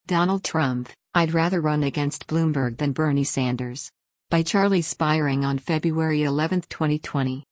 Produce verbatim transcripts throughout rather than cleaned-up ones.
Donald Trump, I'd rather run against Bloomberg than Bernie Sanders. By Charlie Spiering on February eleventh, twenty twenty.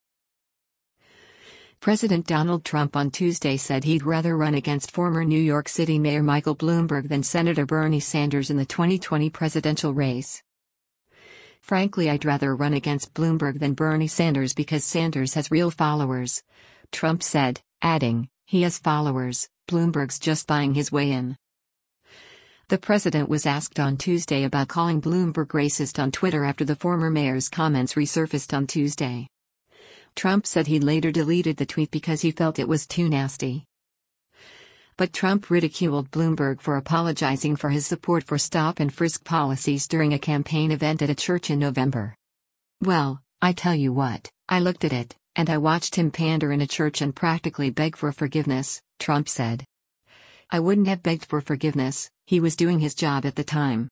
President Donald Trump on Tuesday said he'd rather run against former New York City Mayor Michael Bloomberg than Senator Bernie Sanders in the twenty twenty presidential race. Frankly, I'd rather run against Bloomberg than Bernie Sanders because Sanders has real followers, Trump said, adding, he has followers, Bloomberg's just buying his way in. The president was asked on Tuesday about calling Bloomberg racist on Twitter after the former mayor's comments resurfaced on Tuesday. Trump said he later deleted the tweet because he felt it was too nasty. But Trump ridiculed Bloomberg for apologizing for his support for stop and frisk policies during a campaign event at a church in November. Well, I tell you what, I looked at it, and I watched him pander in a church and practically beg for forgiveness, Trump said. I wouldn't have begged for forgiveness, he was doing his job at the time.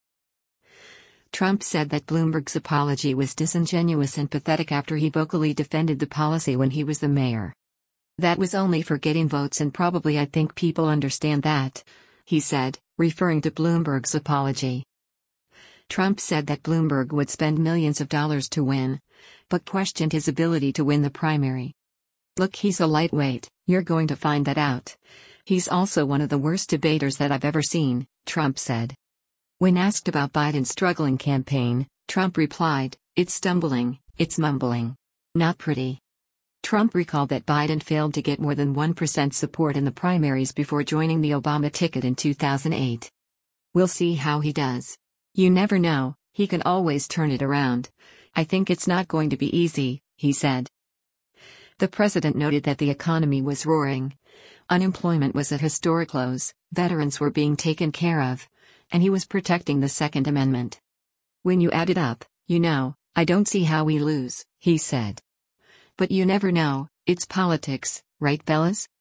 Trump said that Bloomberg's apology was disingenuous and pathetic after he vocally defended the policy when he was the mayor. That was only for getting votes, and probably I think people understand that, he said, referring to Bloomberg's apology. Trump said that Bloomberg would spend millions of dollars to win, but questioned his ability to win the primary. Look, he's a lightweight, you're going to find that out. He's also one of the worst debaters that I've ever seen, Trump said. When asked about Biden's struggling campaign, Trump replied, it's stumbling, it's mumbling. Not pretty. Trump recalled that Biden failed to get more than one percent support in the primaries before joining the Obama ticket in two thousand eight. We'll see how he does. You never know, he can always turn it around. I think it's not going to be easy, he said. The president noted that the economy was roaring. Unemployment was at historic lows, veterans were being taken care of, and he was protecting the Second Amendment. When you add it up, you know, I don't see how we lose, he said. But you never know, it's politics, right fellas?